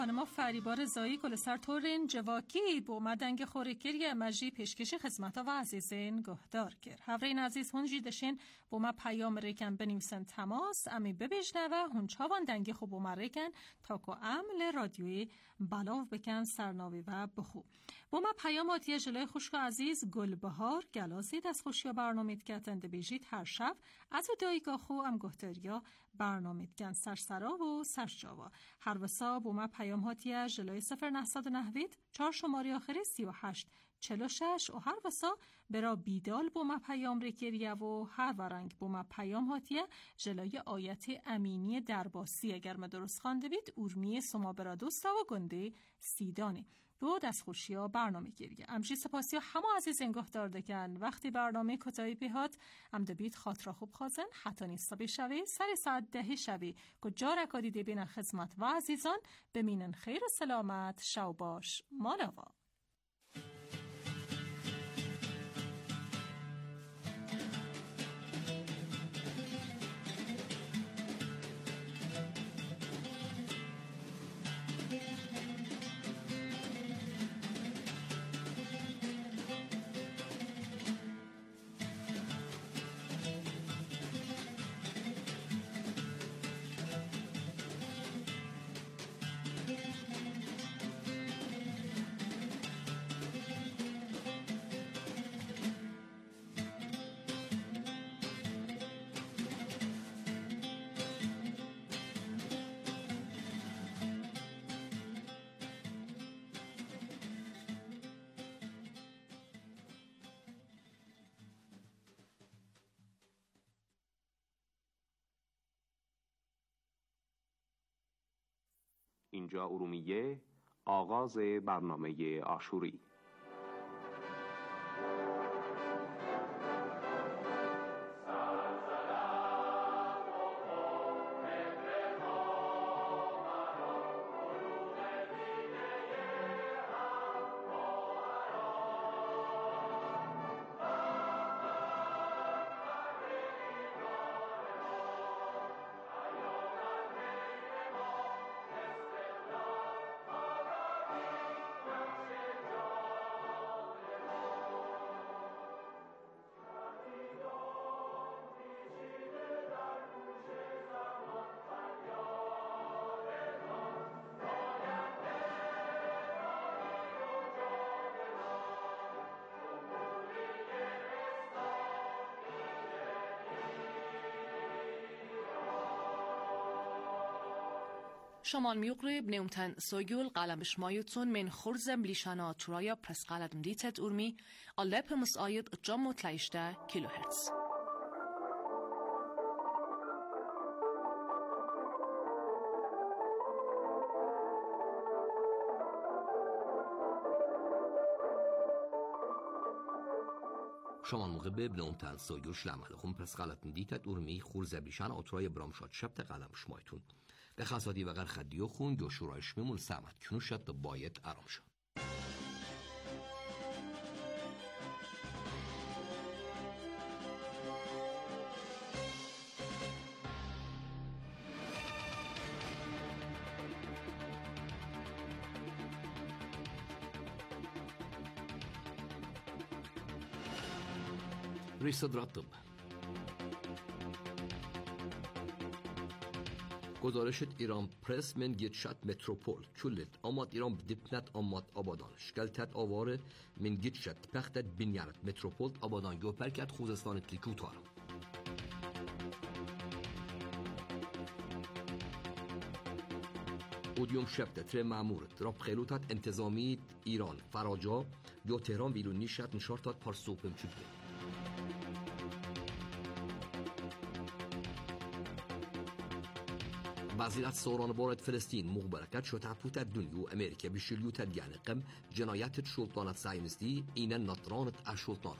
خانم فریبا رضایی گلسر تورین جواکی بو مدنگ خورکری مجی پیشکشی خدمت و عزیزین گهدار کرد. هفرین عزیز هنجی دشین بو ما پیام ریکن بنیمسن تماس امی ببیجنوه هون چاوان دنگی خوب بو ما ریکن تاکو عمل رادیوی بلاو بکن سرناوی و بخو. بو ما پیاماتی جلوی خوشک عزیز گلبهار گلازید از خوشیا برنامید کتند بیجید هر شب از او دایگاه خو ام گهداریا برنامید کن سرسرا و سرجاوا. هر وسا بو ما پیام هاتیه جلوی 0990 4 شماره آخری 38 46 و هر وسا برا بیدال بو ما پیام ریکریه و هر ورنگ بو ما پیام هاتیه جلوی آیت امینی درباسی اگر ما درست خوانده بید اورمی سما برا دوستا و گنده سیدانه بود از خوشیا برنامه گیریه. امشی سپاسی همه عزیز انگاه دارده کن وقتی برنامه کتایی پیهات ام دبید خاطر خوب خازن حتی نیستا بشوی سر ساعت 10 شوی کجا رکادی دی بین خدمت و عزیزان بمینن خیر و سلامت شو باش مالاوا. اینجا ارومیه آغاز برنامه عاشوری. شمال میقرب نیمتن سوگول قلم شمایتون من خورزم لیشانا ترایا پرس قلم دیتت ارمی آلپ مساید جام و تلایشته کیلوهرتز. شمال مغرب بنومتن سوگول شلم خلقم پرس قلم دیتت ارمی خورزم لیشانا ترایا برامشات شبت قلم شمایتون. به خاصاتی وقر خدیو خون جو شورایش میمون سمت کنوشت باید آرام شد. ريصد رطب گزارشت ایران پرس من گیتشت متروپول چولت آماد ایران بدیپنت آماد آبادان شکلتت آواره من گیتشت پختت بینیارت متروپول آبادان گوپرکت خوزستان تلیکوتار اودیوم شبت تر معمورت راب خیلوتت انتظامی ایران فراجا گو تهران ویلو نیشت نشارتت پارسوپم چوده وزارت سوران بارد فلسطین مخبرکت شد تحپوت دنیو امریکا بشلیوت دیانه قم جنایت شلطانت سایمستی این نطرانت اشلطانه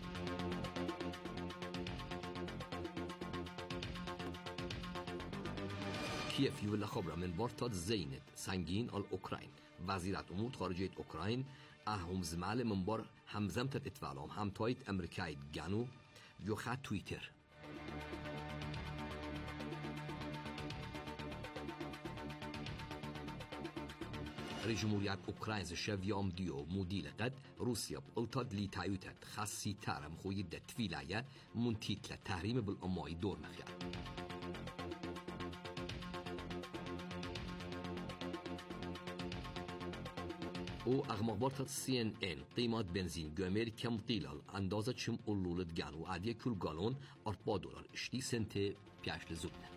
کیف یولا خبر من بارتاد زینت سنگین آل اوکراین وزارت امور خارجه اوکراین اهم زمال من بار همزمت اتفاقام همتایت امریکای گانو یو خط توییتر جمهوریت اوکراین شویام دیو مودیل قد روسیا بلتاد لی تایوتت خاصی ترم خوی دتویلایه منتیت لتحریم بالامای دور مخیار. او اغمقبارت CNN قیمت بنزین گمر کم قیلال اندازه چم اولولت گانو عادیه کل گالون $4 اشتی سنت پیش لزوبنه.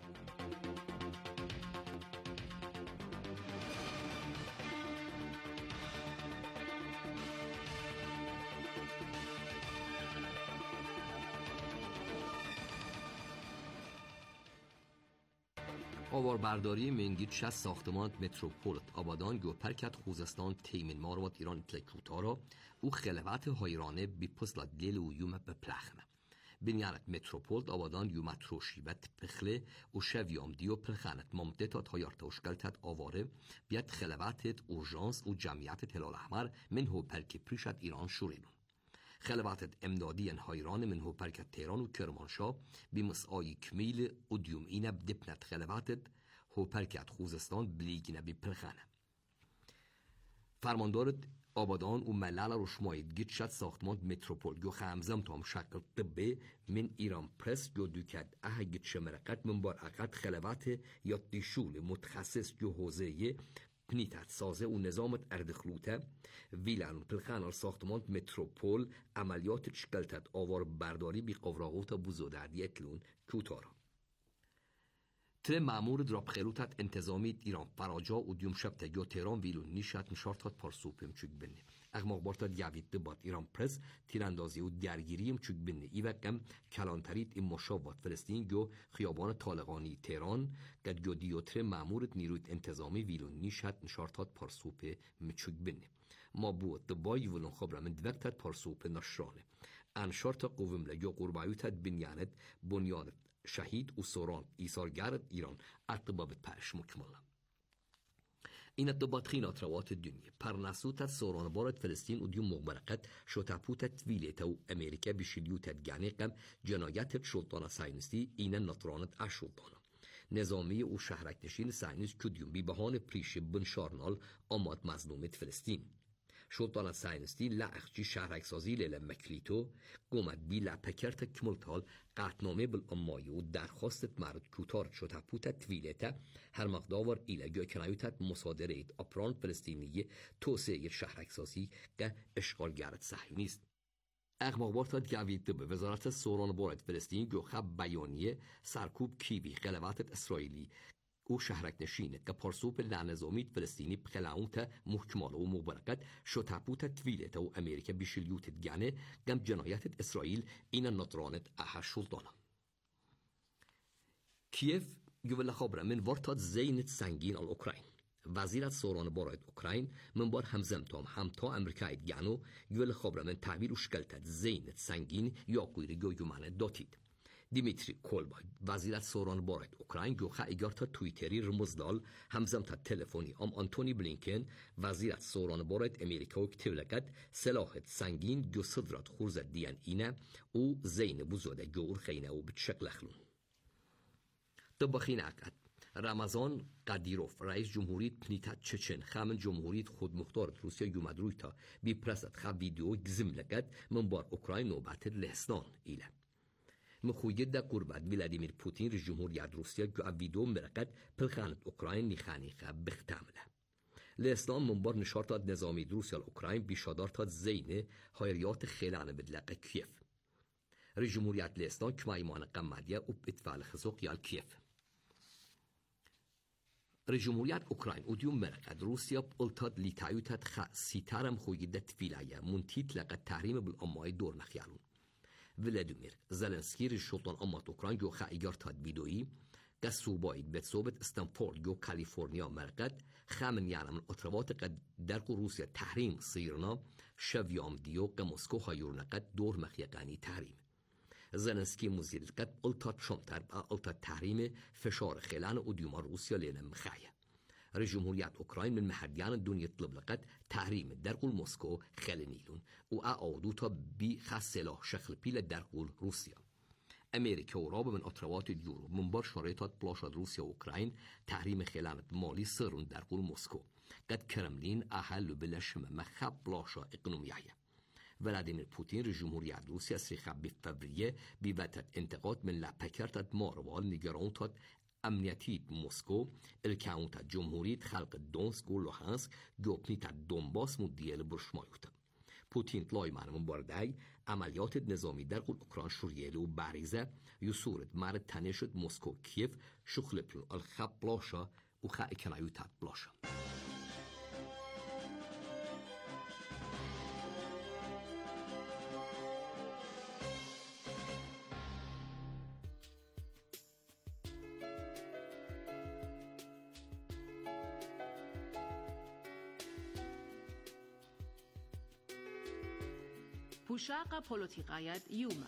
آواربرداری منگید 60 ساختمان متروپولت آبادان گوپرکت خوزستان تیمین ماروات ایران تلکوتارا او خلوات هایرانه بی پسلا دیل و یوم بپلخنه بنیانت متروپولت آبادان یومت روشیبت پخله و شویام دیو پلخانت ممتدت هایارتوشکلتت آواره بیت خلواتت اورژانس و جمعیت هلال احمر منهو پرک پریشت ایران شورینون خلواتت امدادی هایران منهو پرکت تهران و کرمانشاه بمسعای کمیل و دیوم اینه بدپنت خلواتت هو پرکت خوزستان بلیگینه بی پلخانه فرماندارت آبادان و ملال روشماید گیت شد ساختمان متروپول گو خامزم تام شکل طبی من ایران پرس گو دوکد اهگت شمرقت من بار اقد خلوات یا دیشول متخصص گو حوزه پنیتت سازه و نظامت اردخلوته ویلان پلخان ساختمان متروپول عملیات چکلتت آوار برداری بی قوراغوت بوزودردی اکلون کوتارا تل معمور دراب خیروتت انتظامی ایران فراجا و دیوم شبت گو تهران ویلون نیشت نشارتات پارسوپیم چوک بنه اغماق بارتت یوید دبات ایران پرس تیراندازی و درگیریم چوک بنه ایوکم کلانترید این مشابات فلسطین گو خیابان طالقانی تهران گد گو دیوتر معمورت نیرویت انتظامی ویلون نیشت نشارتات پارسوپ مچوک بنه ما بود دبای ولون خبره من دوکتت پارسوپ نشرانه انشارت قوم لگو قربایوتت بنیانت بنیانت شهید و سوران ایثارگر ایران ارتباط پرش مکمله این ارتباط خینات روات دنیا پرنسوت سوران بارد فلسطین و دیوم مغبرقت شتابوت ویلیت و امریکا بشلیوت گانقم جنایت سلطان ساینستی این نطرانت اشلطانه نظامی و شهرک نشین ساینس کدیوم بی بهان پریش بنشارنال آماد مظلومت فلسطین سلطان ساینستی لعخچی شهرک سازی لیل مکلیتو گومد بی لپکرت کملتال قطنامه بالامایی و درخواستت مرد کوتار شد پوتت ویلیتا هر مقداور ایلگو کنایوتت مصادره اپران فلسطینی توسعه شهرک سازی که اشغالگرت صهیونیست اغماقبارتت گوید به وزارت سوران بارد فلسطین گو خب بیانیه سرکوب کیوی خلواتت اسرائیلی او شهرک نشینه که پارسوب لعنظامیت فلسطینی بخلاونت محکماله و مبارکت شتابوت تویلت و امریکا بشلیوت گانه گم جنایت اسرائیل این نطرانت احش شلطانه کیف گوله خبره من ورتاد زینت سنگین الاوکراین وزیرت سوران بارد اوکراین من بار همزمتام همتا امریکایت گانو گوله خبره من تعبیر و شکلتت زینت سنگین یا قویری گو یومانه داتید دیمیتری کولبا وزیرت سوران بارد اوکراین گو خیگارتا تویتری رمزدال همزمتا تلفنی آنتونی بلینکن وزیرت سوران بارد امریکا و کتولکت سلاحت سنگین گو صدرات خورزت دیان اینه او زین بوزوده گور خینه و بتشکل خلون طبخین اکد رمضان قدیروف رئیس جمهوری پنیتت چچن خامن جمهوری خود مختار روسیه یومد روی تا بی پرست خب ویدیو گزم لگد من بار اوکراین نوبت لهستان ایله مخویه دا قربت ولادیمیر پوتین رئیس جمهوری روسیه گو ویدیو مرقت پلخانت اوکراین نیخانیخه بختامله لهستان من بار نشارتات نظامی روسیه اوکراین بیشادارتات زینه هایریات خیلانه بدلقه کیف رئیس جمهوریت لهستان کمایمان قمدیه و اتفاق خزوق یال کیف رئیس جمهوریت اوکراین و دیوم مرقد روسیا بلتاد لیتایوتت سیتارم خویدت ویلایه منتیت لقد تحریم بالامای دور مخیالون ولادیمیر زلنسکی رئیس سلطان آمات اوکراین گو خیگارتات ویدویی که صوبایت به صوبت استنفورد گو کالیفرنیا مرقد خامن یعنی اطروات قد درق روسیا تحریم صیرنا شویام دیو که مسکو هایورنقد دور مخیقانی تحریم زلنسکی مزید قد التات شمتر با التات تحریم فشار خلان و دیوما روسیا لینا مخایه رئیس جمهوریت اوکراین من محدیان دنیا طلب لقد تحریم درقل مسکو خلنیلون و اعادو تا بی خاص سلاح شخل پیل درقل روسیا امریکا و راب من اطروات یورو من بار شرایطات بلاشد روسیا و اوکراین تحریم خلانت مالی سرون درقل مسکو قد کرملین احل بلشم مخب بلاشا اقنومیه. ولادیمیر پوتین رئیس جمهوری روسیه سریخ بفبریه بیوتت انتقاد من لپکرتت ماروال نگرانتت امنیتیت مسکو الکاونتت جمهوریت خلق دونسک و لوهانسک گوپنیتت دونباس مدیل برشمایوتن. پوتین طلای معلوم باردای عملیات نظامی در اوکراین شوریه و بریزه یسورد مرد تنشد مسکو کیف شخل پلون الخب بلاشا و خواهی کنایوتت بلاشا. پوشاق پولوتیقایت یوما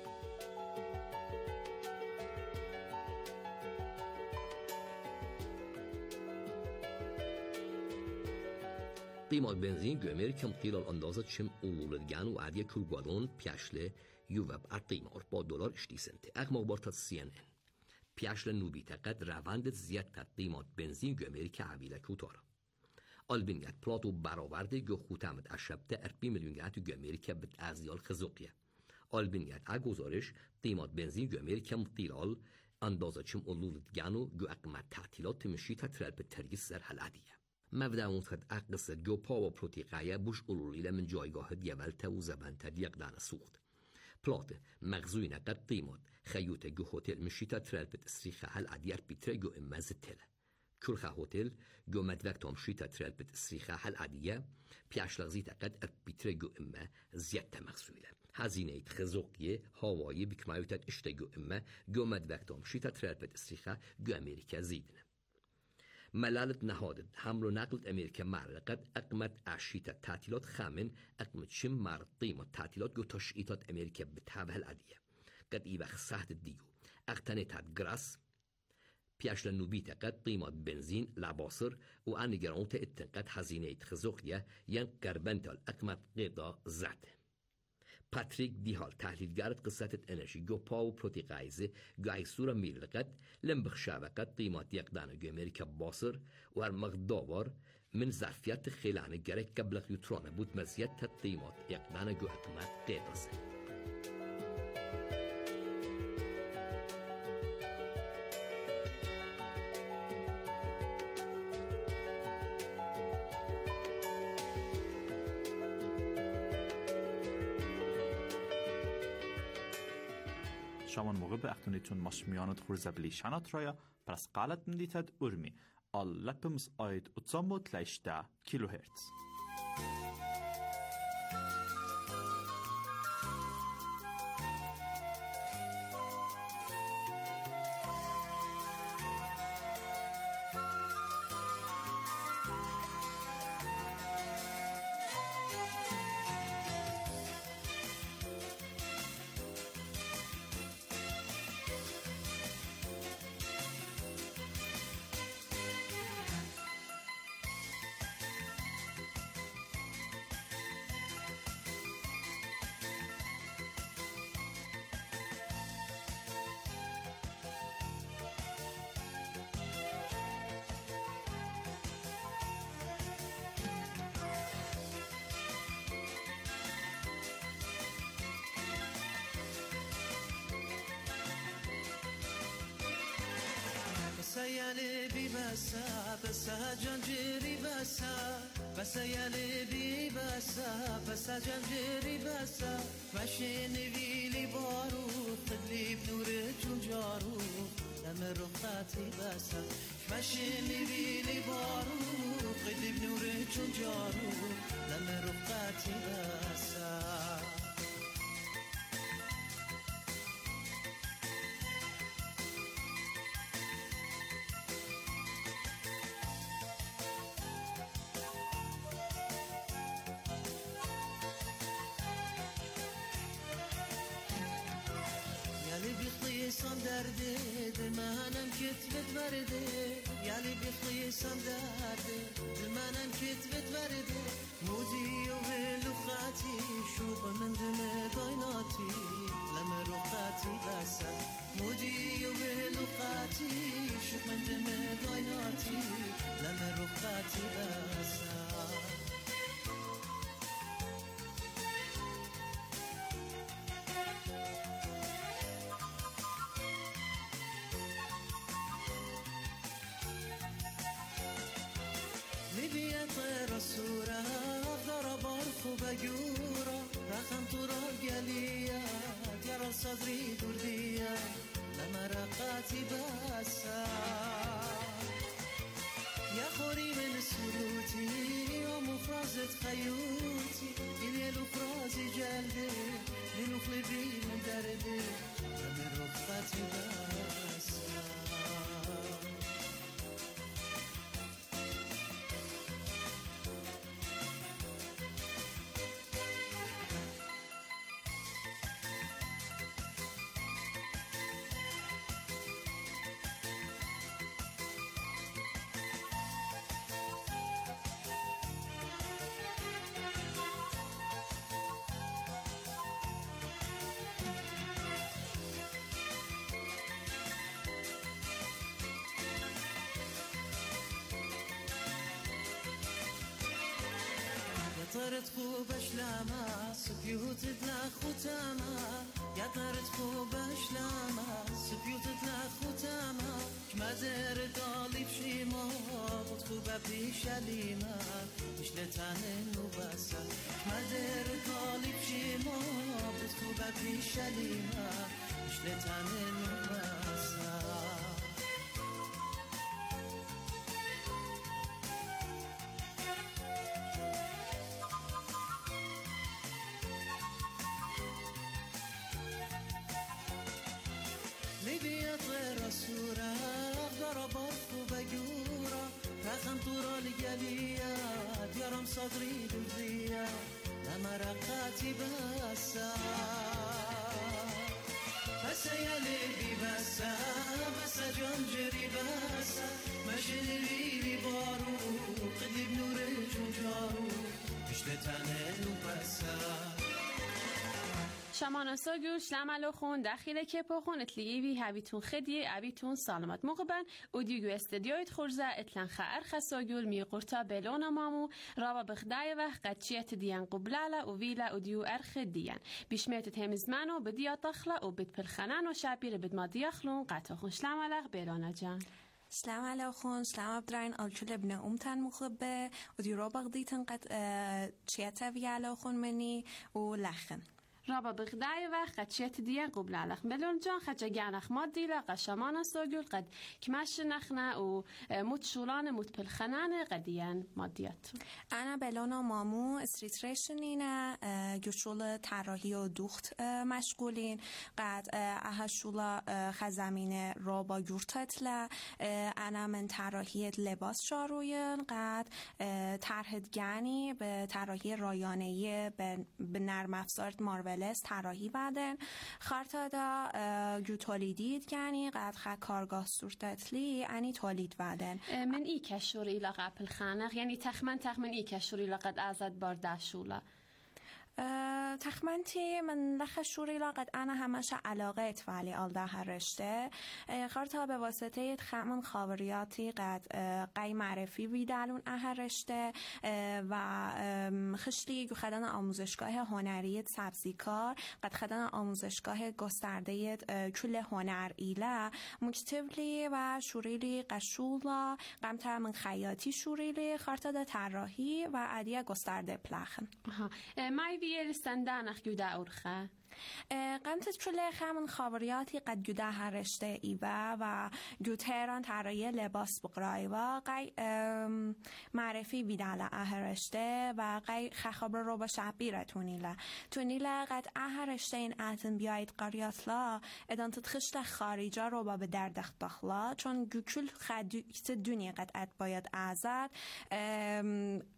قیمت بنزین گومر کم قیل اندازه چم اولدگان و عادیه کلگوالون پیشله یووب ارقیمار با دلار اشتی سنت اقماق بارتاد CNN پیشله نوبی تقد روند زیاد تد قیمت بنزین گومر که عویله کوتاره آلبینیت پلاتو برآورده گو خوتامت اشبته اربی میلیونیت گومر که بت ازیال خزوقیه آلبینیت اگزارش قیمت بنزین گومر کم قیل اندازه چم اولدگانو گو اقمت تعطیلات مشیت ترل به ترگیس در حلادیه مبدأ قد أقصى جوبا وبروتيقايا بوش أولوليلا من جايقاه ديابلتا وزبانتا ديقدانا سوخت. بلات مغزوينة قد قيمت خيوتا جو هوتيل مشيتا ترالبت اسريخا هل عديار بيترا جو إماز التلا. كلخا هوتيل جو مدوكتا مشيتا ترالبت اسريخا هل عديا بيعش لغزيتا قد بيترا جو إما زيادة مغزوينة. هزينة خزوقية هاواي بكمايوتا اشتا جو إما جو مدوكتا مشيتا ترالبت اسريخا جو أمريكا زيدنا. ملالت نهادت حمل و نقل امریکا مرقد اقمت عشیت تعطیلات خامن اقمت شم مرقیم تعطیلات گو تشعیطات امریکا به تابه العادیه قد ای وقت سهد دیو اقتنیتت گراس پیشل نوبیت قد قیمت بنزین لباسر و انگرانت اتنقد هزینه خزوقیه ین قربنتال اقمت قیدا زد پاتریک دیحال تحلیلگرت قصت انرژی گو پاو پروتیقایزه گو ایسورا میلقد لنبخ شابقت قیمت یقدان گو امریکا باصر و ارمغداوار من ظرفیت خیلانه گرک قبلق یوترانه بود مزیت تا قیمت یقدان گو اقمت قیدازه شامان موقع به اختونیتون ماشمیانت خورزه بلیشانات رایا پرس قالت مدیتد ارمی آل لپمز آید اتزامو تلیشده کیلو هرتز بسيالي ببسا بسا جنجري بسا بسيالي ببسا بسا جنجري بسا ماشي نبيلي بارو تدلي بنور جنجارو لما رخاتي بسا ماشي نبيلي بارو تدلي بنور جنجارو لما رخاتي بسا بخليصان درده دمانم كتبت ورده يالي بخليصان درده دمانم كتبت ورده مودي ولخاتي شوق من دم دايناتي لما رخاتي بسا مودي ولخاتي شوق من دم دايناتي لما رخاتي بسا طير السورة ضرب الخوب جورا رخم طورا قليا يرى صدري درديا لما رقاتي بسا يا خوري من سروتي ومفرازة خيوتي إلي الفرازي جلدي لنخلي بي من دردي لما رقاتي بسا طرت خوبش لما سبيوت دلا ختما يا طرت خوبش لما سبيوت دلا ختما كمدر دالي بشيما قد خوبه بيشليما مش لتانن وبسا كمدر دالي بشيما قد خوبه بيشليما مش لتانن وبسا لبيا طير السورة ضرب الخوب جورا رخم طورا لقليا يرم صدري درديا لما رقاتي بسا بسا يا لبي بسا بسا جنجري بسا مشنري لي بارو قدب نور جنجارو مشلتانه بسا شمان ساگور شلم علو خون داخل کپا خون اتلیوی هبیتون خدیه عبیتون سالمت مقبن و دیگو استدیویت خورزه اتلن خیر خساگور می قرطا بلون مامو رابا بخدای و قدشیت دیان قبلاله و ویله و دیو ارخ دیان بیشمیت تهمزمانو بدیا تخلا و بد پلخنان و شابیر بد ما دیاخلون قطع خون شلم علق بلانه جان سلام علیکم سلام عبدالرحیم آلچول ابن امتن مخبه و دی رابا قدیتن قد چیتا وی علیکم منی و لخن رابا بغدای و قدشیت دیان قبل علخ بلون جان خجا گانخ مادی لا قشمان ساگول قد کمش نخنه و متشولان متپلخنان قدیان مادیات انا بلونا مامو استریتریشنینه گوشول طراحی و دوخت مشغولین قد اهشولا خزمین رابا یورتتله انا من طراحی لباس شاروین قد طرحت گانی به طراحی رایانه‌ای به نرم افزار مارول طراحی بدن خارتادا جو تولیدید یعنی قد کارگاه سورتتلی انی تولید بدن من ای کشوری لقب الخانق یعنی تخمن ای کشوری لقد ازد بارداشولا تخمنتی من لخشوری لاقد انا همش علاقه اتفالی آلده هرشته خارتا به واسطه خمن خاوریاتی قد قی معرفی ویدالون اهرشته و خشتی خدان آموزشگاه هنری سبزیکار قد خدان آموزشگاه گسترده کل هنر ایله مکتبلی و شوریلی قشولا قمتر من خیاطی شوریلی خارتا ده طراحی و عدیه گسترده پلخن مای بیل سندانخ گوده اورخه قمتت کل خمن خاوریاتی قد گوده هرشته ایوه و گوتهران طراحی لباس بقرای و قی معرفی بیداله اهرشته و قی خخابر رو با شبیره تونیله قد اهرشته این اتن بیاید قریاتلا ادان تتخشت خارجا رو با به دردخ داخلا چون گوکل خدیت دنیا قد ات باید ازد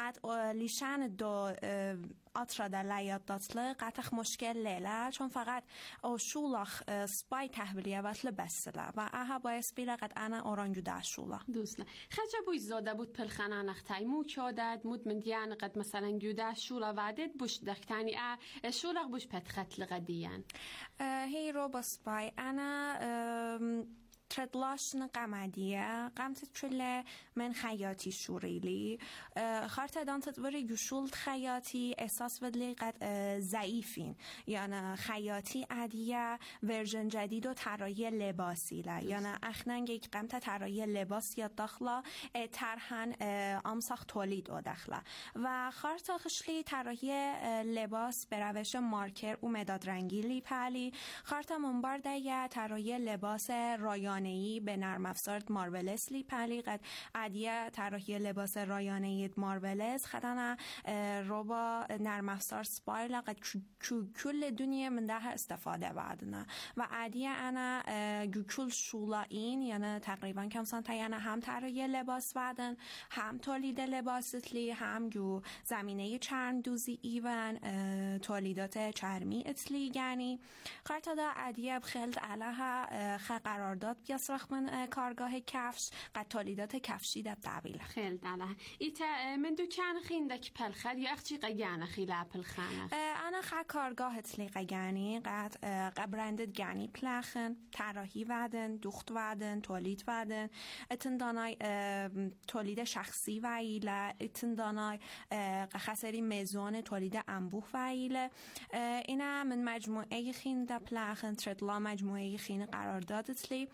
قد لیشن دو آترا در لیاد داتله قطخ مشکل لیله چون فقط شولخ سپای تحویلیه وطل بسله و اها باید بیره قد انا اورانجو در شوله دوستله خجا بوی زاده بود پلخانه نختای مو کادد مود من دیان قد مثلا گوده شوله وعدت بوش دختانی شولخ بوش پتخت لغدیان هی رو با سپای انا تردلاشن قمدیه قمت چله من خیاطی شوریلی خارت دانتت وری گوشولت خیاطی احساس ودلی قد ضعیفین یعنی خیاطی عادیه ورژن جدید و طراحی لباسی لا یعنی اخننگ یک قمت طراحی لباس یا داخلا طرحن امساخ تولید و داخلا و خارت خشلی طراحی لباس به روش مارکر و مداد رنگی لی پلی خارت منبارده یا طراحی لباس رایانه‌ای به نرم افزار مارولس لی پلی قد عادیه طراحی لباس رایانه‌ای مارولس خدانا روبا نرم افزار سپایل قد کل دنیا من ده استفاده بعدنا و عادیه انا کل شولا این یعنی تقریبا کم سانتا یعنی هم طراحی لباس بعدن هم تولید لباس لی هم جو زمینه چرم دوزی ایون تولیدات چرمی اتلی یعنی خاطر دا عادیه بخلد علیها قرارداد بیاسرخ من کارگاه کفش قد تولیدات کفشی در قبیله خیلی دله ایتا من دوکان خیندک پلخد یا اخچی قیانه خیلی پلخانه انا کارگاه اتلی قیانی قد برندد گانی پلخن طراحی ودن دوخت ودن تولید ودن اتن دانای تولید شخصی ویله اتن دانای خسری مزون تولید انبوه ویله اینا من مجموعه خین دا پلخن تردلا مجموعه خین قرارداد اتلی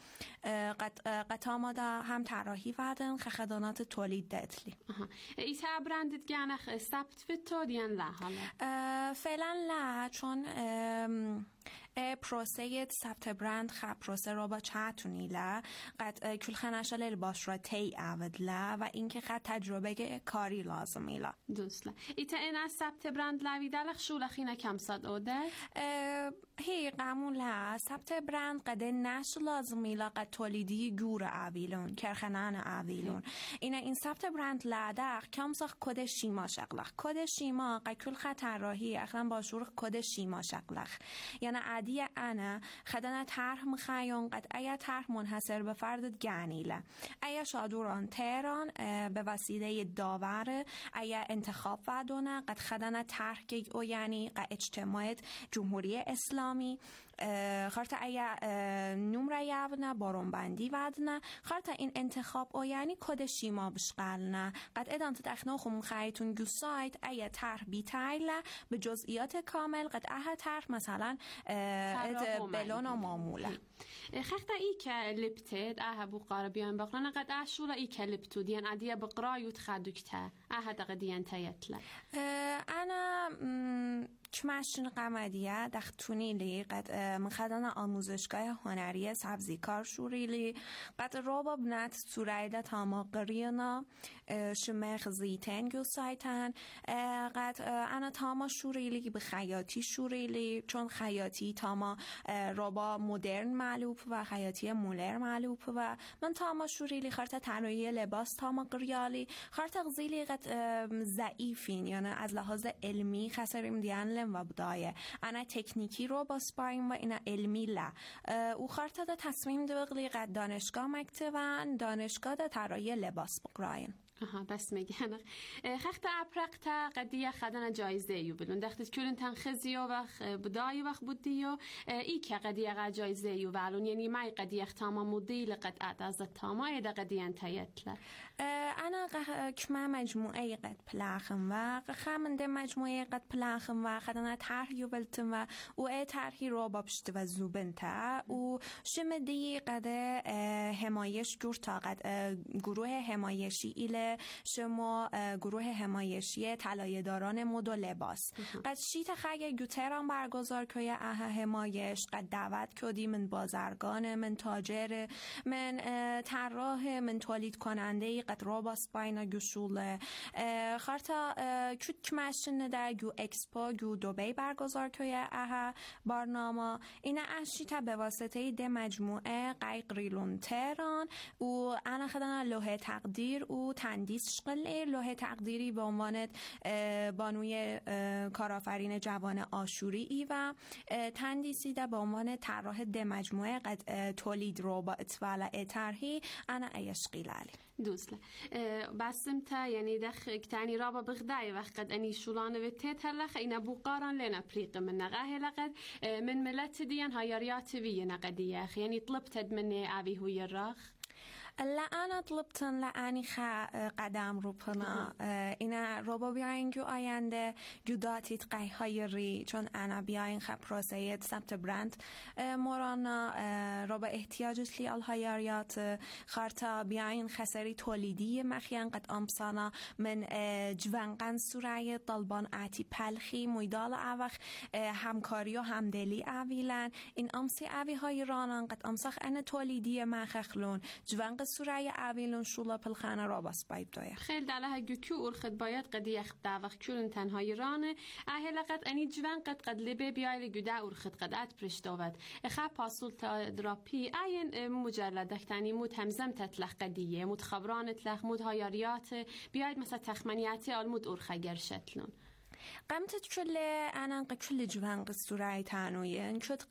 قد آماده هم طراحی ودن خدمات تولید دتلی ایتا برندت گانه ثبت فیتو دیان لا حالا فعلا لا چون پروسه ثبت برند پروسه رو با چهتونی لا قد کل خنش لباس را تی اود لا و اینکه قد تجربه کاری لازمی لا دوست لا ایتا این از ثبت برند لاوی دلخ شولخینه کم صد اوده هی قمون لا ثبت برند قد نش لازمی لا قد تولیدی گور اویلون کرخنان اویلون این ثبت برند لادخ کم ساخت کد شیما شقلخ کد شیما قد کل خطراحی اخلا باشور کد شیما شقلخ یعنی عادیه انا خدنا طرح مخیون قد ایا طرح منحصر به فردت گانیله ایا شادوران تهران به وسیله داور ایا انتخاب ودونه قد خدنا طرح او یعنی قد اجتماعیت جمهوری اسلامی خارت ایا نمره یابنه بارونبندی ودنه خارت این انتخاب او یعنی کد شیما بشقلنه قد ادانت تخنو خم خیتون گو سایت ایا طرح بیتایله به جزئیات کامل قد اها طرح مثلا بلون و معموله خختا ای که لبتد اها بو قاربیان بقرانه قد اشولا ای که لبتو دیان عدیه بقرایوت خدوکته اها دقیان تایتله انا چماشن قمدیه دختونی لی قد مخدن آموزشگاه هنری سبزیکار شوریلی قد روبا بنت سورایده تاما قرینا شمخ زیتن گو سایتن قد انا تاما شوریلی به خیاطی شوریلی چون خیاطی تاما روبا مدرن معلوب و خیاطی مولر معلوب و من تاما شوریلی خارت طراحی لباس تاما قریالی خارت غزیلی قد ضعیفین یعنی از لحاظ علمی خسریم دیان و بدایه انا تکنیکی رو با سپایم و اینا علمی لا او خارتا دا تصمیم دوغلی قد دانشگاه مکتبن دانشگاه دا طراحی لباس بقراین بس میگن خخت اپرقتا قدیه خدنا جایزه یو بلون دختت کلن تنخزی و وقت بدای وقت بودی و ای که قدیه قد جایزه یو ولون یعنی مای قدیه تاما مدیل قد از تاما ایده قدیه انتایتله انا کما مجموعه قد پلاخم و خمنده مجموعه قد پلاخم و خدنا طرح یو بلتم و او ای طرحی رو بابشت و زوبنتا و شمدی قد حمایش جور تا قد گروه حمایشی ایله شما گروه حمایشی طلایه‌داران مد و لباس قد شیت خیلی گوتران برگزار که اها حمایش قد دعوت کردی من بازرگان من تاجر من طراح من تولید کننده قد روباس باينا گشوله خارتا کود کمشن در گو اکسپو گو دبی برگزار توی اها برنامه این اشیتا به واسطه ده مجموعه قیقریلون تهران و انا خدانا لوح تقدیر و تندیس شقل لوح تقدیری به عنوان بانوی کارآفرین جوان آشوری ای و تندیسی ده به عنوان طراح ده مجموعه قد تولید روبا اتوالا اترهی انا ایشقیلالی دوسله بسم تا یعنی دخ کتانی رابا بغدای وقت قد اني شولانه وتت هلخ اینا بوقارن لنا بريق من نغاه لقد من ملت ديان هايريات وي نقديه يعني طلبت مني ابي هو الراخ لا أنا طلبت لأني قدم رو پنا اینا روبا بیاین جو آینده جداتی تقی هایری چون أنا بیاین خا پروسه ثبت برند مورانا روبا احتیاجش لی الهایریات خارتا بیاین خسری تولیدی مخیان قد امسانا من جوانقن سورای طلبان آتی پلخی مویدال اوخ همکاری و همدلی اویلن این امسی اوی های رانان قد امساخ ان تولیدی مخخلون جوانق سورای اویلون شولا پلخانه راباس باید دایر خیل دلها گوکو ارخد باید قدی یخ داوخ کلن تنهای رانه اهل قد انی جوان قد لبه بیایل گودا ارخد قد ات پرشتاود اخا پاسول تا دراپی این مجلدک تانی مود همزم تطلق قدیه مود خبران تلخ مود هایاریات بیاید مثلا تخمنیاتی آلمود ارخه گرشتلون قمتت كل أنا كل جوان قصوري تانوين كنت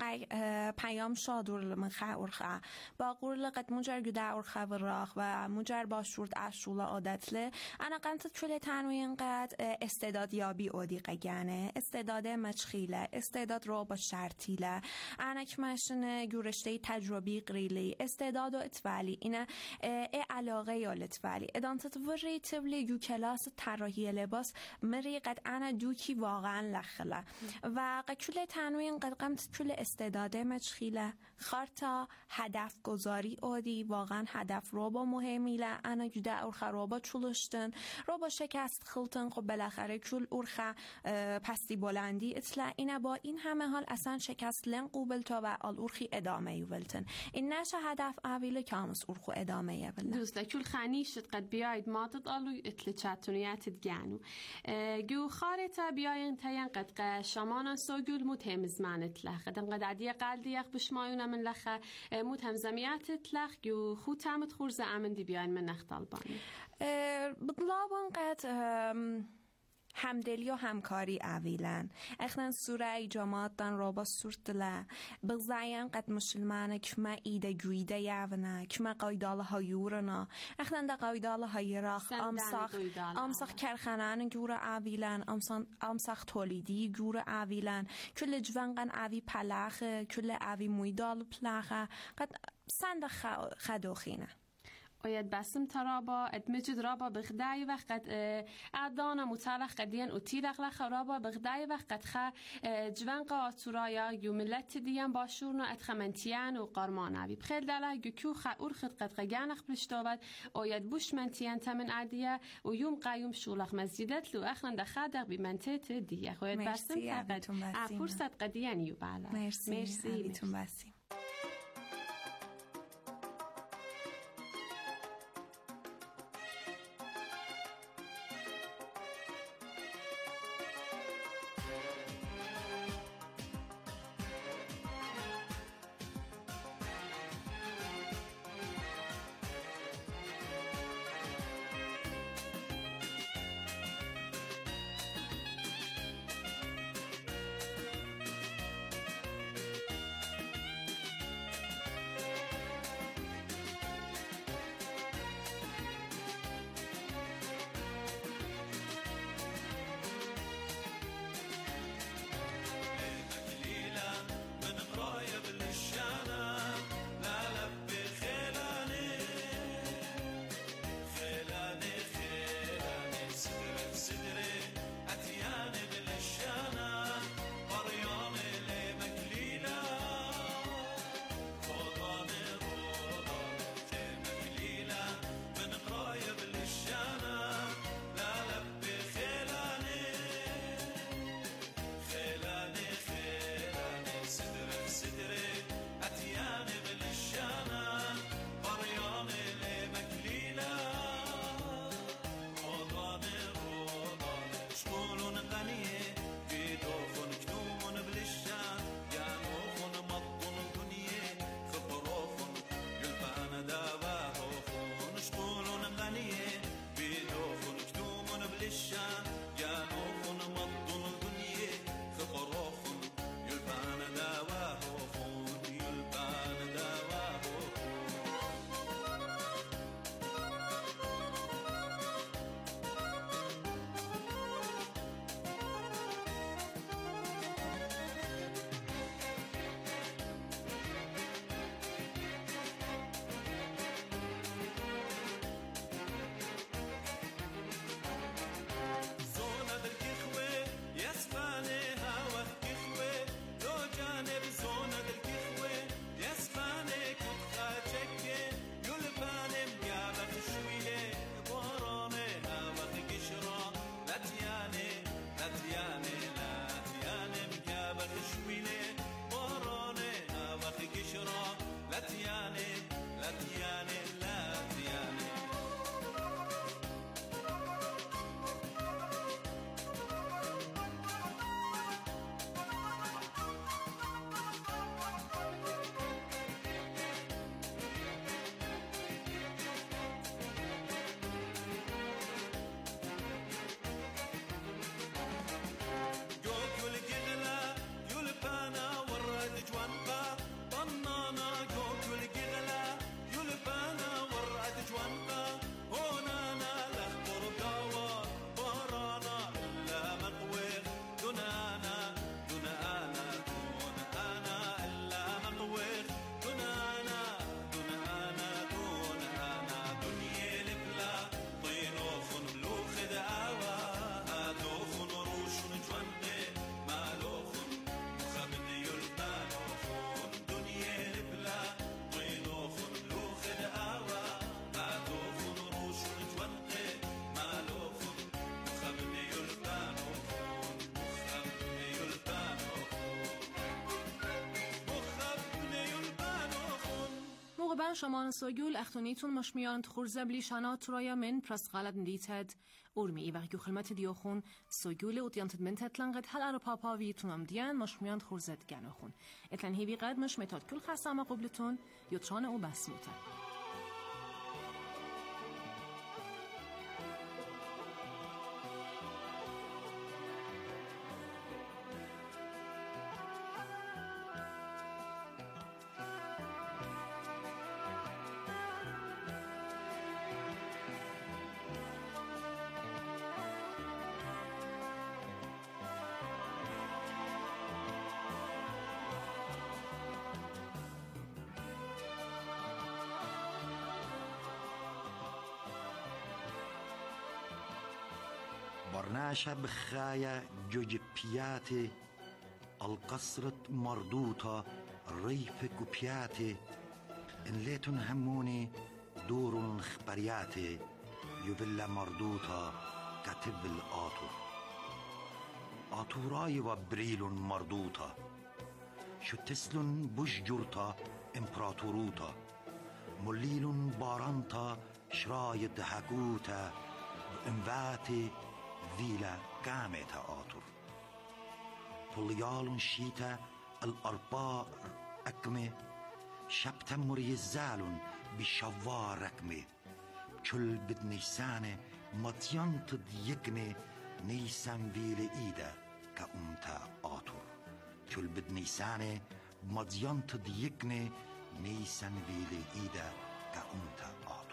پیام شادور من خورخه باقول لقد مجر جدا ورخه وراخ و مجر باشورد اشولا عادتله أنا قمتت كل تانوين قد استعداد یابی اودی قگانه استعداد مشخیله استعداد رو با شرطیله أنا کمشن گورشته تجربی قریلی استعداد و اتوالی اینه علاقه یا لتوالی ادانتت وری تبلی گو کلاس طراحی لباس مری قد أنا دوکی واقعا لخله و قکل تنوین قد قمت کل استعداده مچخیله خارتا هدف گذاری آدی واقعا هدف روبا مهمیله انا جدا ارخه روبا چولشتن روبا شکست خلطن خب بالاخره کل ارخه پستی بلندی اطلاع اینه با این همه حال اصلا شکست لن قوبل تا و آل ارخی ادامه یولتن این نشه هدف اویل کامس ارخو ادامه یولتن دوسته کل خانیشت قد بیاید ماتت آلو اتل چطونیت دگانو گو خارتا بیاین تاین قد شمانا سوگل متهمز معنت لخ قدم قد عدیه قلدی یخ بشمایونا من لخه متهمزمیت لخ گو خود تامت خورز امن دی بیاین من نخت البانی بطلابان قد همدلی و همکاری اویلن اخنان سوره جماعت دان روبا سورتله بغزاین قد مسلمانه کما ایده گویده یاونه کما قایدال هایورنا اخنان دا قایدال هایراخ امساخ کرخانان گور اویلن امساخ تولیدی گور اویلن کل جوانقن اوی پلاخه کل اوی مویدال پلاخه قد سند خدوخینه ويد بسم ترابا ادمجد رابا بغداي وقت اعدانا متعلق قديان اتيلق لخ رابا بغداي وقت خ جوان قاطورايا يو ملت ديان باشورنا ادخمنتيان و قرماناوي بخيل دالا گكو خ اورخد قد قيانخ برشتوبد ويد بوش منتيان تمن عديه و يوم قيوم شولخ مسجدت لو اخلن دخادق بمنتت ديه ويد بسم تقد فرصت قديان يو بالا مرسي بسم خورزه شمان سوگول اختونیتون مشمیان خورزه بلیشانات رایا من پرست غلط ندیتد ارمی وقتی خلمت دیوخون سوگول اوتیانتد من تتلنقد هل ارو پاپاویتون امدیان مشمیان خورزه دگنخون اتلن هیوی قد مش متاد کل خسامه قبلتون یوتران او بسموته. برناشا بخايا جوجبياتي القصرة مردوطة ريف قبياتي إن ليتن هموني دور خبرياتي يبلا مردوطة كتب الآطور آطوراي وبريل مردوطة شو تسلن بشجرطة إمبراطوروطة مليل بارانطة شرايد هاكوتا انفاتي فيلا قامت آطر طليال شيتا الأرباء أكمي شبت مريزال بشوار أكمي كل بد نيسان مطيانت ديكني نيسان فيلا إيدا كأمتا آطر كل بد نيسان مطيانت ديكني نيسان فيلا إيدا كأمتا آطر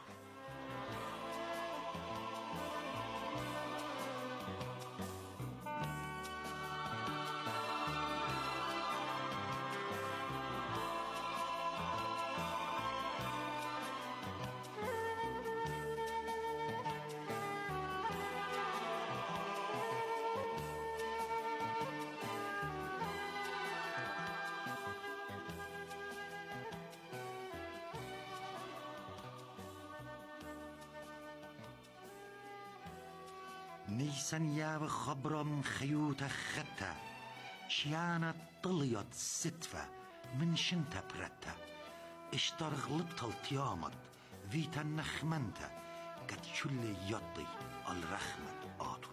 نيسان يا خبرم خيوت ختا شيانة طليت ستفة من شنتا برتا اشتر غلبت التيامت فيتا نخمنتا قد شل يضي الرخمت آطر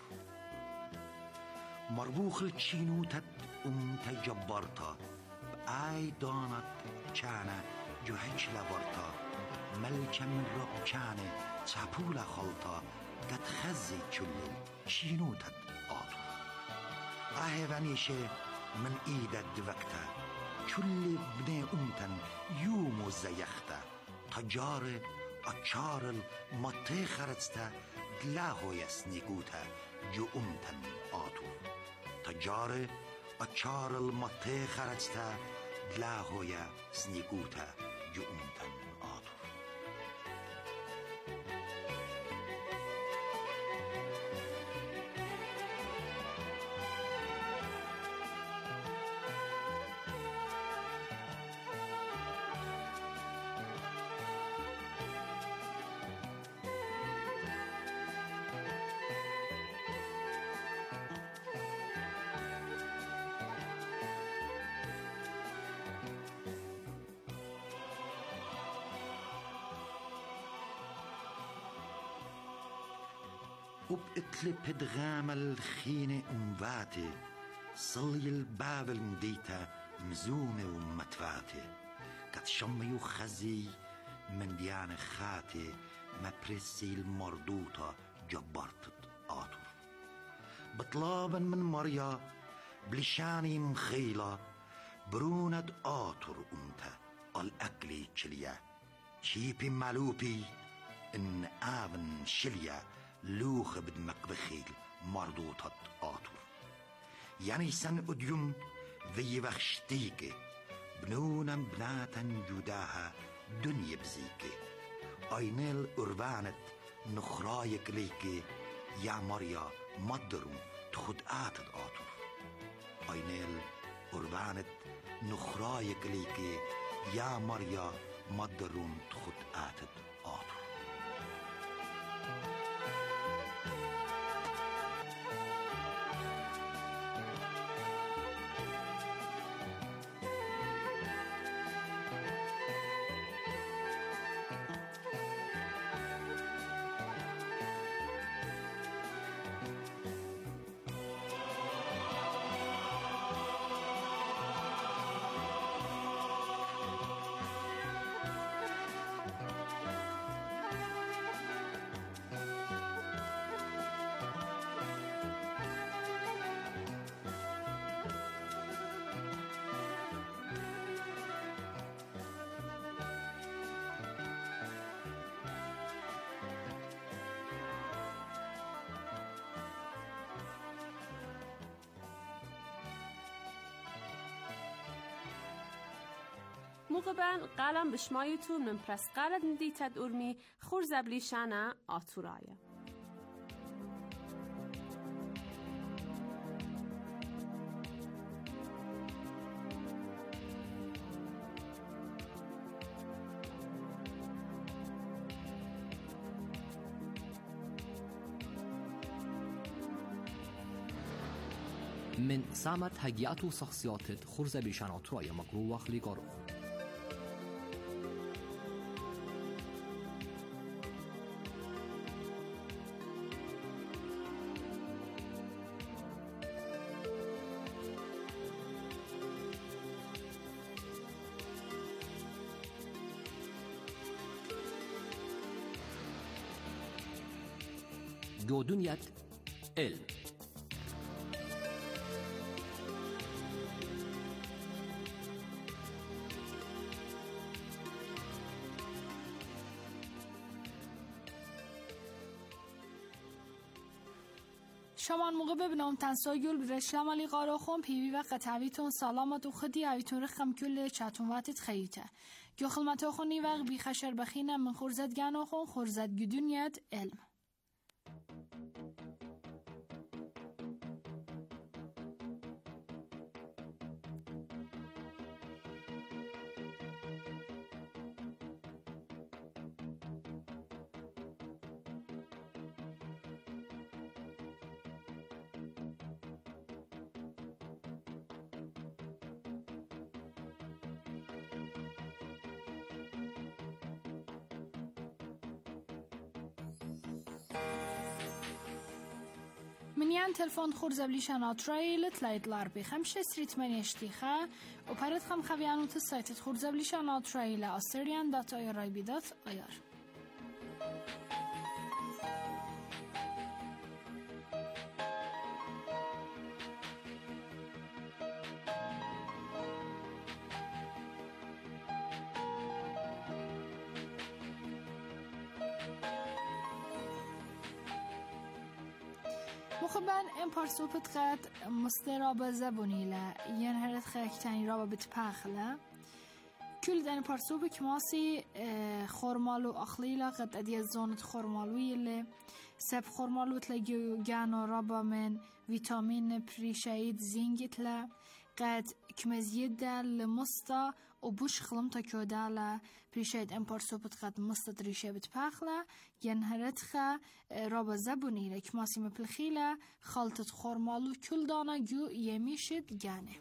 مربوخ التشينوتت تجبرتا بآي دانت چانا جوهج لورتا ملكا من رب چانه تابولا خلطا قد خزي چلل شينوتت آطر ونيشه من ايدت دوكتا چل بني امتن يومو زيختا تجار اچار المطي خرجتا دلاهو يسنيقوتا جو امتن آطر تجار اچار المطي خرجتا دلاهو يسنيقوتا جو امتن آطر وبقتل بدغام الخينة أمباتي صلي البابل نديتا مزومة ومتفاتي قد شمي وخزي من ديان خاتي ما برسي المردوطة جبرتت آطر بطلابا من مريا بلشاني مخيلة برونة آطر أمتا الأكلي تشليا شيبي مالوبي إن آبن شليا لوخ بدمك بخيل مردوطة آطر يعني سن أديم ذي بخشتيكي بنونا بناتا جداها دنيا بزيكي أينيل أربانت نخرايك ليكي يا مريا مدرم تخد آتد آطر أينيل أربانت نخرايك ليكي يا مريا مدرم تخد آتد آطر مقبن قلم بشمایتون من پرس قلد ندیتد ارمی خورزبلی شنا آتورایه. من سامت هجيات وشخصيات خرزة بشانات رأي مقروخ لقاروخ. جو دنيا علم. شمان موقع ببینم تنسایل برشلم علی قاراخون پیوی و قطعویتون سلامت و خدی اویتون رخم کل چطون وقتت خیلیته گو خلمت خونی وقت بی خشر بخینم من خورزد گن خون خورزد گدونیت علم. منیان تلفن خورزبلی شنات رایلت لایدلار بخمشه سریت منیشتیخه و پرد خم خویانو تسایتت خورزبلی شنات رایل آسریان دات آیارای بیدات آیار. مخبن این پرسوبت قد مستراب زبونیله ین هرت خاکتانی رابا بتپاخله کل دن پرسوب کماسی خورمالو اخلیلا قد ادی زونت خورمالویله سب خورمالو تلاگیو گانو رابا من ویتامین پریشاید زینگتله قد کمزید دل مستا و بوش خلم تا کوداله پریشاید این پرسوبت قد مستا تریشه بتپاخله ین هرت خا رابا زبونیله کماسی مپلخیله خالتت خورمالو کل دانا جو یمیشد گانه.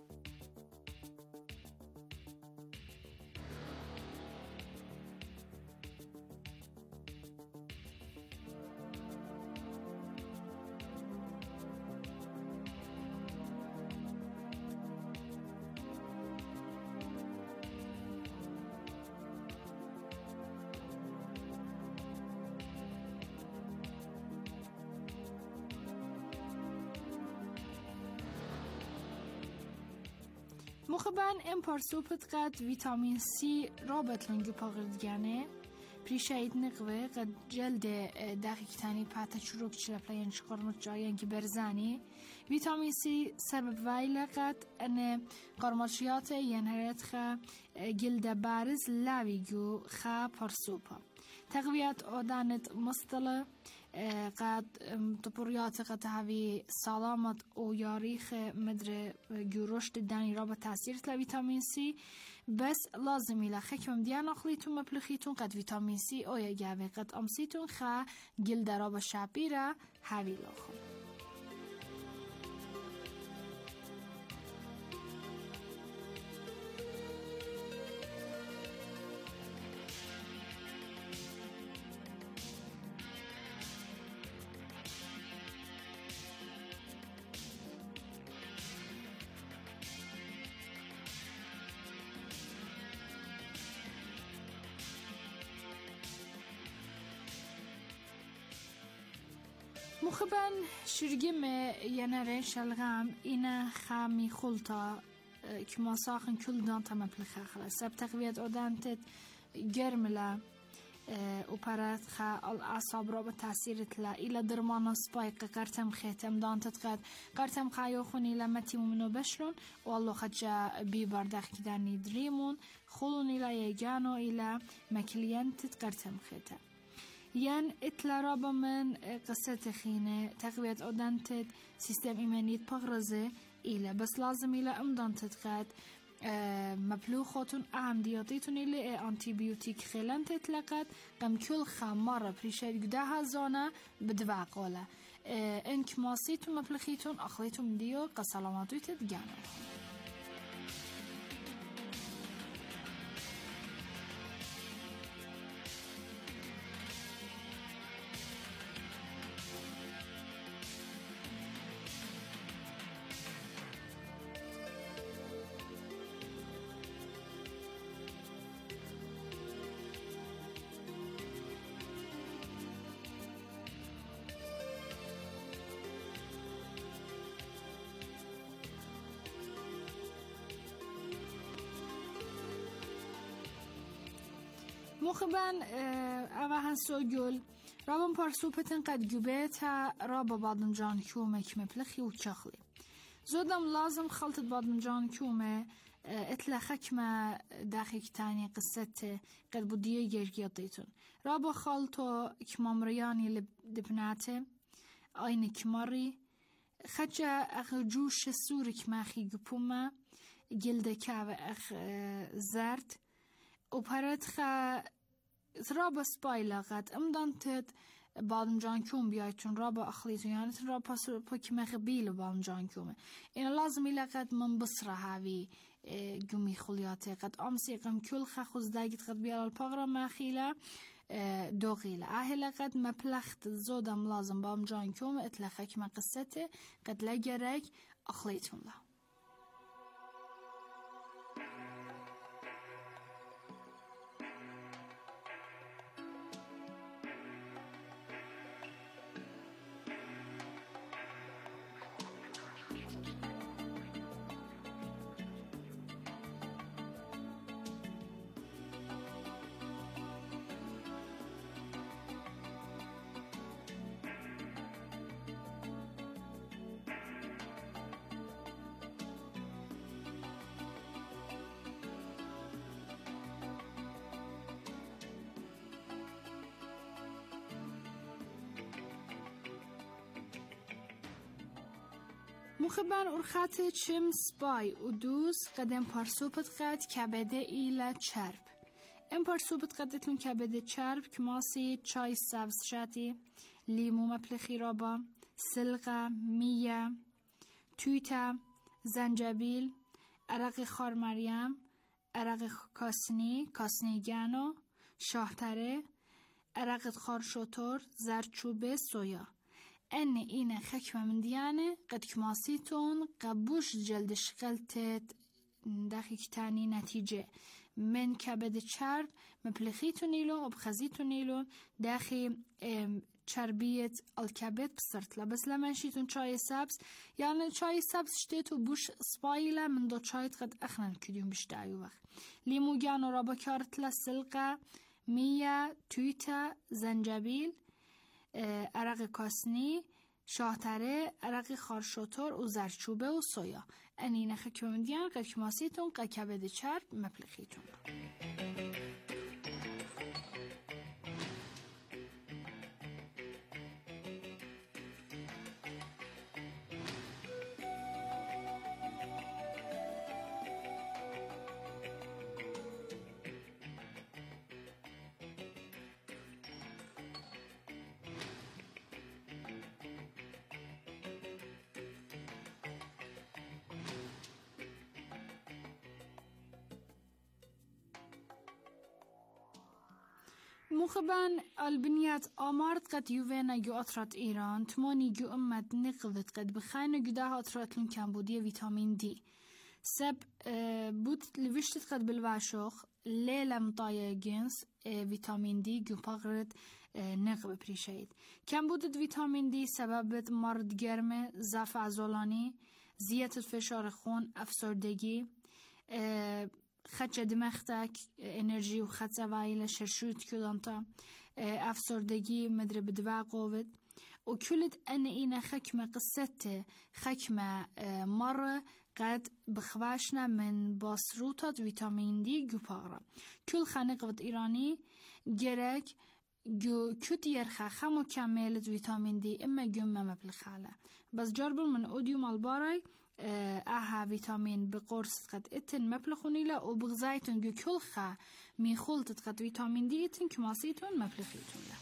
مخبن این پرسوبت قد ویتامین سی رابط لنگو پاقردگانه پریشاید نقوه قد جلد دقیق تانی پاتا چروک چلپلاینش قرمت جاین که برزانی ویتامین سی سبب وایله قد ان قرمشیات ینهرت خا جلد بارز لاویگو خا پرسوبا تقویت آدانت مستله قد تپوریات قد هاوی سلامت و یاریخ مدر جورشت دانی را به تاثیر ویتامین سی بس لازمی لخکم دیان اخلیتون مپلخیتون قد ویتامین سی او یگاوی قد امسیتون خا جلد را به شابیره هاوی لخم. مخبن شرقم ینره شلغم اینا خامی خلطا کما ساخن کل دان تمام پلخه خلاص سب تقویت آدانتت گرملا و پرت خا الأعصاب را بتأثير تلا إلى درمان سبايق قرتم ختم دانتت قد قرتم خايوخون إلى متي منو بشرون والله خجا بيبردخ كداني دريمون خلون إلى يجانو إلى مكلينتت قرتم ختم ين اتلا رابا من قصة خينة تقوية أودانتت سيستم إيمانيت بغرزة إلى بس لازم إلى أمدانتت قد مبلوخاتون عمدياتيتون اللي انتيبيوتيك خلان تتلقت قم كل خمارة بريشاد قداها زانا بدفع قولة انك ماسيتون مبلخيتون اخليتون ديو قسلاماتو تتجانا مخبن اوهن سوگل رابن پارسوپتن قد گوبیتا رابا بادنجان کیومه کمه پلخی و چخلی زودم لازم خلطت بادنجان کیومه اتلخه کمه داخل تانی قصت قد بودیه گرگیات دیتون رابا خلطو کمامریانی لبناته آین کماری خجا اخ جوش سوری کماخی گپومه جلده که اخ زرد و پرت خا رابا سپایلا قد امدانتت بادنجان کیوم بیایتون رابا اخلیتون یعنی تن رابا پاکمه بیل بادنجان کیومه این لازم ایلا قد من بصره هاوی گومی خلیاته قد امسی قم کل خخوز داگت قد بیال الپاغرا مخیله دو غیله اهلا قد مپلخت زودم لازم بادنجان کیومه اتلخه کما قصته قد لگرک اخلیتون لا مخبر ارخات چم سپای و دوز قدم پارسوبت قد کبده ایلا چرب ام پارسوبت قدتون کبده چرب کماسی چای سبز شاتی لیمو مپلخی رابا سلقه میه تویتا زنجبیل عرق خار مریم عرق کاسنی گانو شاهتره عرق خار شطور زرچوبه سویا ان اینه خکمه من دیانه قد کماسیتون قبوش جلدش قلتت دقیق تانی نتیجه من کبد چرب مپلخیتون ایلون و بخزیتون ایلون داخل چربیت الکبد بسرتلا بس لما شیتون چای سبز یعنی چای سبز شتیتو بوش سپایلا من دو چایت قد اخنن کدیون بشتایو وقت لیمو گانو رابا کارتلا سلقه میه تویتا زنجبیل عرق کاسنی شاهتره عرق خارشوتور و زرچوبه و سویا انینه خکمون دیان قد کماسیتون قد کبد چرب مپلخیتون مخبن البنيات آمارد قد يوفينا جو أطرات إيران تماني جو أمد نقضت قد بخاين جداها أطرات لن كامبودية فيتامين دي سب بود لوشتت قد بالواشوخ ليلة مطايا جنس فيتامين دي جو بغرد نقب بريشيد كامبودت فيتامين دي سببت مرض گرمه ضعف عضلانی زیادت فشار خون افسردگی خچ دمختک انرژی و خچ وایل شرشوت کلانتا افسردگی مدر بدوا قوت و كلت أن إنا خكمة قصته خكمة مرة قد بخواشنا من باسروطة فيتامين دي جوبارا كل خانقة إيراني جرك جو كتير خا مكملة فيتامين دي إما جمة مبلخالة بس جربوا من أوديو مالباري أها فيتامين بقرص قد إتن مبلخوني لا وبغزايتون جو كل خا ميخولت قد فيتامين دي إتن كماسيتون مبلخيتون لا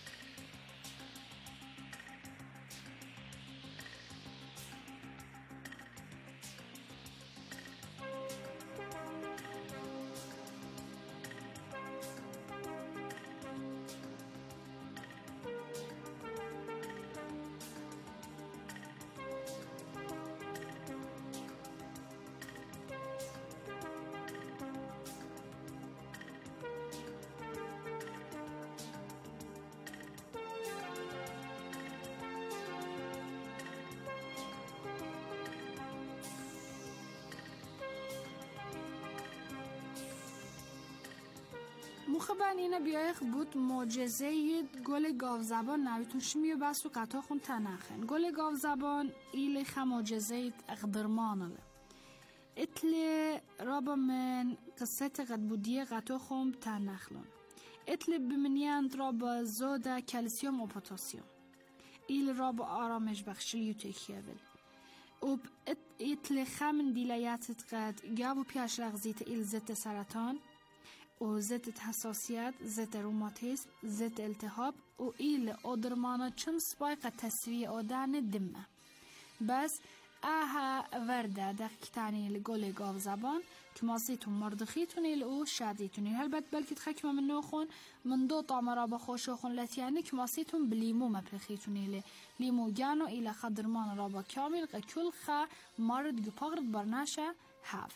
مخبن اینه بیایخ بود معجزه گل گاو زبان نویتون شمیو بس و قطع خون تنخن گل گاو زبان ایلخ معجزه اقدرمانه اتل رابا من قصه قد بودیه قطع خون تنخلون اتل بمنیاند رابا زوده کلسیوم و پوتاسیوم ایل رابا آرامش بخشی تکیول و اتل خمن دیلیاتت قد گاو پیاش لغزیت ایل زد سرطان و ضد حساسیت، ضد روماتیسم، ضد التهاب و ایل آدرمانا چم سپایق تسویه آدن دمه. بس آها ورده دقیقتانی لگل گاو زبان که ماسیتون مردخیتونی لو شادیتونی هلبت بلکه تخکمه من نوخون من دو طعمرا بخوشوخون لاتیانی که ماسیتون بلیمو مپرخیتونی لیمو گانو ایل خدرمان رابا کامل کل خا مرد گپاغرد برناشه هاو.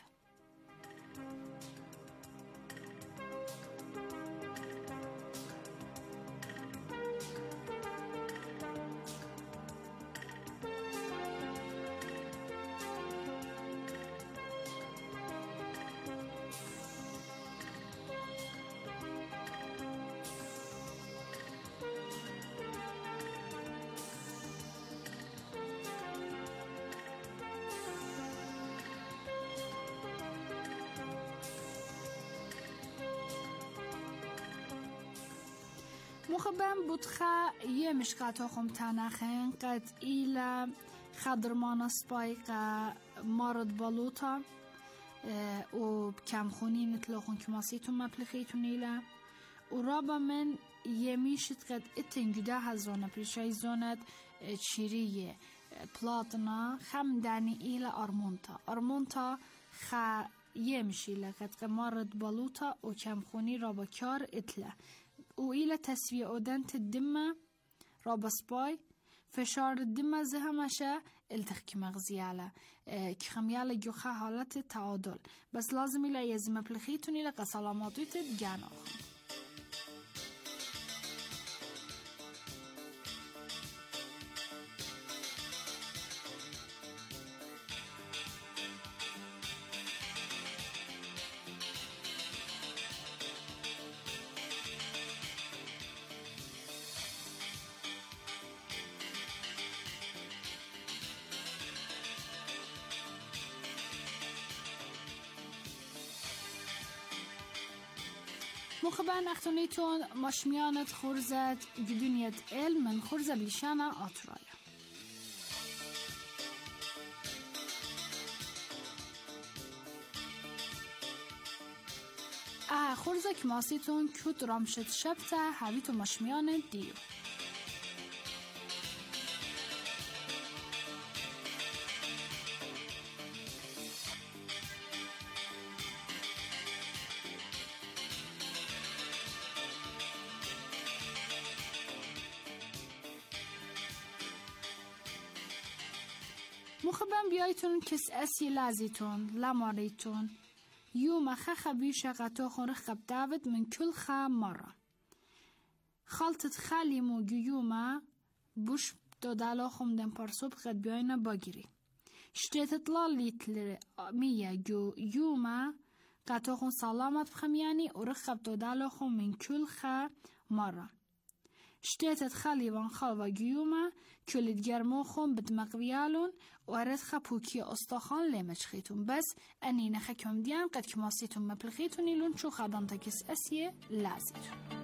مخبم بودخا یه مشکات خم تنخن قد ایلا خدرمان سپایقا مارد بالوتا و کمخونی نتلاخون کماسیتون مپلخیتون ایلا و رابا من یه میشت قد اتنجده هزونه پریشای زونت چیریه پلاتنا خم دانی ایلا آرمونتا خا یه میشیلا قد مارد بالوتا و کمخونی رابا کار اتلا و إلى تسوية أودنت الدم رابا سباي فشار الدم زهمشة التخكي مغزيالة كخميالة جوخا حالة تعادل بس لازم إلى يزم بلخيتون إلى قسلاماتو تدجان آخر مخبن اختونيتون مشميانة خرزة جدونية إل من خرزة بلشانة آترايا خرزة كماسيتون كود رامشت شبته هاويتو مشميانة ديو مخبن بیایتون کس اسی لازیتون لاماریتون یوم خبی شقتو خون رخب داود من کل خا مرة خالتت خالی مو گیوما بوش دادالا خم دن پرسوب قد بیاینا باگیری شتیتت لالیت میه جو یوما قطعون سلامت بخمیانی و رخب دادالخون من کل خا مرة شتيتت خالي وان خالوا جيوما كل تجرموخم بتمقبيالون وارد خبوكي أستخان لمشخيتون بس أني نخكم ديان قد كماسيتون مبلغيتون يلون شو خادان تكس أسيه لازيتون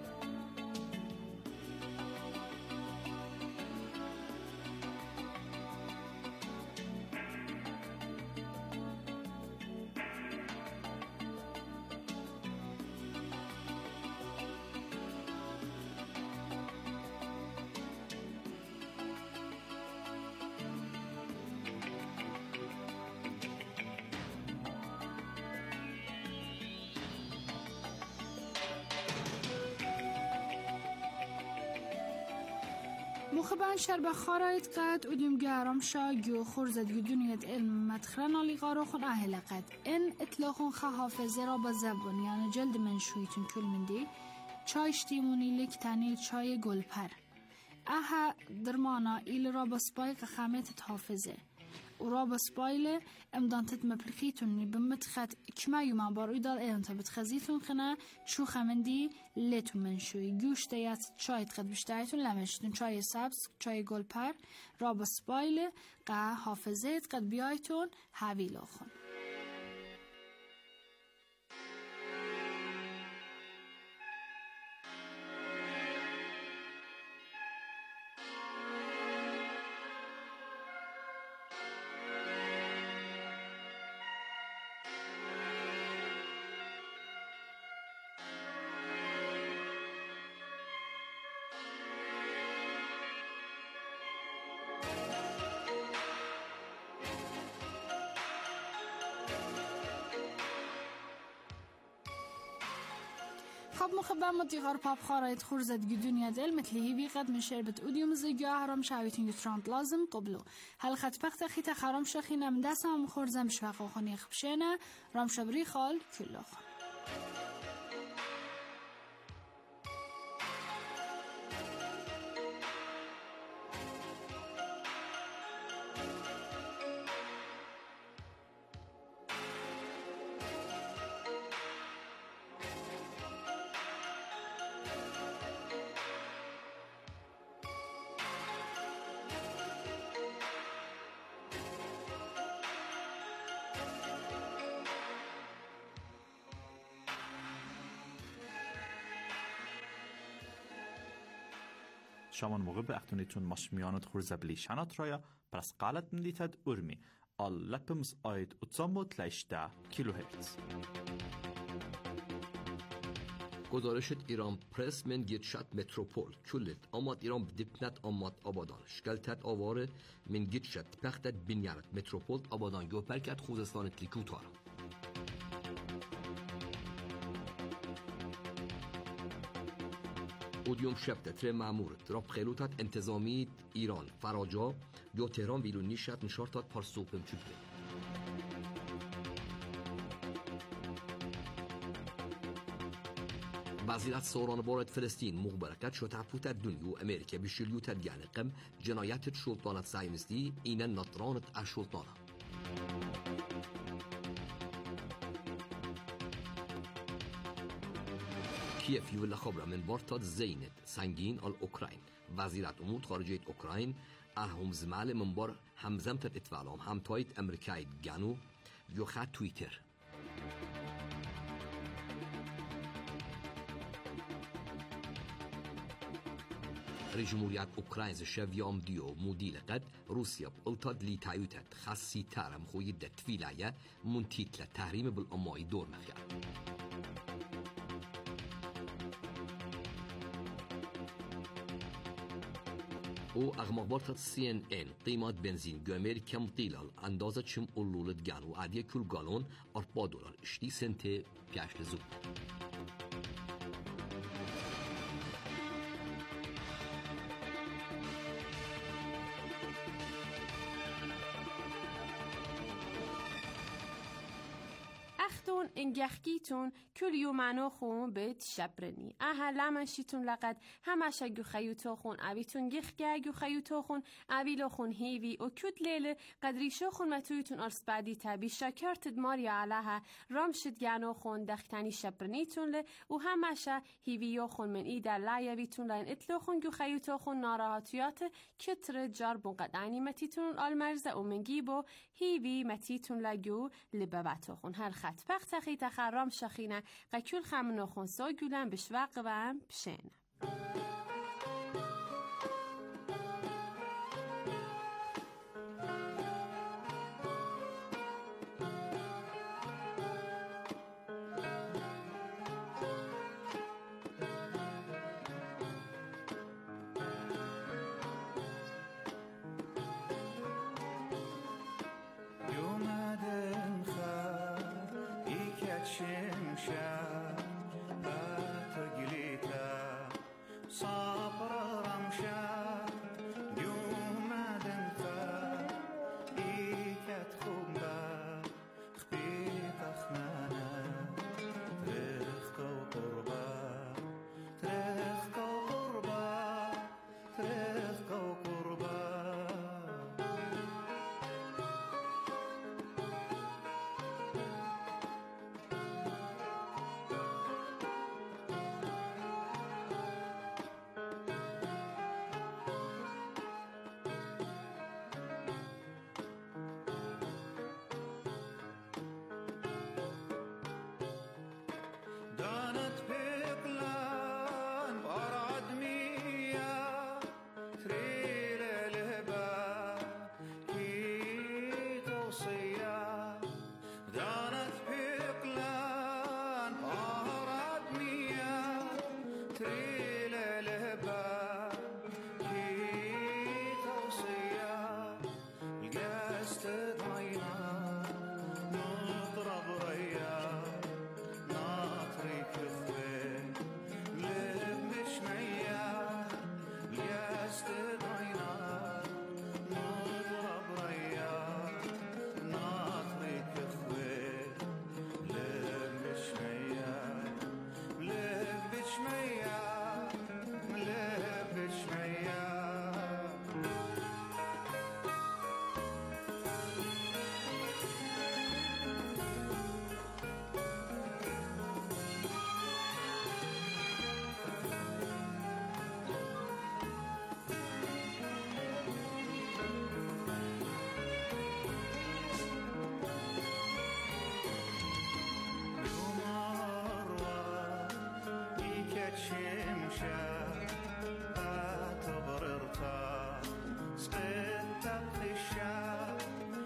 مخبان شرب خارایت قد ودیم گرم شاگو خورزد دنیت علم مدخرنا لغارو خون اهل قد ان اطلاقون حافظه را با زبان یعنی جلد منشویتون کل مندی چای شتیمونی لک تنیل چای گلپر اها درمانا ایل را با سپایق خمت حافظه و را با سپایل امدانتت مپلخیتون بمتخد کما یوما باروی دال ایدانتا بتخزیتون خنه چو خمندی لیتون منشوی گوش دیت چای تخد بشتایتون لمشتون چای سبز چای گلپر را با سپایل قا حافظه قد بیایتون حویل آخون خب مخبر مدیغار پاپ خارایت خورزد دنیا دل مثل هیوی قد من شربت اودیوم زیگا هرام شاویتین یتراند لازم قبلو هل خط بخت خیت خرام شخینم دستم خورزم شفاق خونی خبشنه رام شبری خال کلو خون شامان موقع به اختونیتون مشمیانت خورزبلی شنات رایا پرس قالت ملیتد ارمی آل لپمز آید اتزاموت لیشته کیلوهرتز گزارشت ایران پرس من گیتشت متروپول کلت آماد ایران بدبنت آماد آبادان شکلتت آواره من گیتشت پختت بینیارت متروپول آبادان گوپرکت خوزستانت لیکوتار اودیوم شبت تر معمورت راب خیلوتت انتظامی ایران فراجا یا تهران ویلون نیشت نشارتات پارسوپم چوبه وزیرت سوران بارد فلسطین مخبرکت شد تحفوت دنیا و امریکا بشلیوت گانقم جنایت شلطانت سایمستی اینن نطرانت اشلطانه کیف یولا خبر من وارتاد زینت سنگین آل اوکراین وزیرت امور خارجه اوکراین اهم زمال منبار همزمت اتفاقام هم تایید امریکای گانو یا خط تویتر جمهوریت اوکراین شویام دیو مدیل قد روسیا بلتاد لی تایوتت خاصی ترم خوی دت ویلایه منتیتل تحریم بالامای دور مخیار او اغمقبارت CNN قیمت بنزین گومر کم قیلال اندازه چم اولولت گانو عادیه کل گالون $4 اشتی سنت پیش لزود اختون انگخگیتون کلیو منو خون بیت شبرنی لمنشیتون لقد همش اگو خیوتو خون اویتون گخگه اگو خیوتو خون اویلو خون هیوی و کود لیله قدریشو خون متویتون ارس بعدی تبی شاکرتد ماریا علاها رامشد گانو خون دختنی شبرنیتون له و همش هیویو خون من ایده لایویتون لین اتلو خون گو خیوتو خون ناراحتیات کتر جار بونقدانی متیتون آلمرزه و منگیبو هیوی متیتون لگو لببتو خون هر خط بختخی تخرام شخینه قکول خمنو خون سو گولن بشوق و بشین شمشم